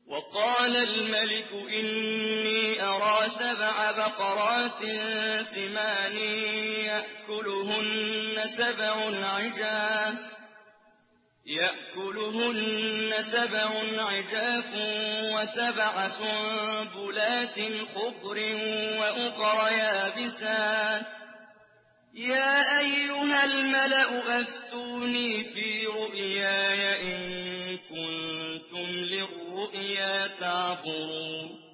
وقال الملك إني أرى 7 بقرات سمان يأكلهن 7 عجاف و7 سنبلات خضر وأخر يابسات يا أيها الملأ أفتوني في رؤياي إن كنتم للرؤيا تعبرون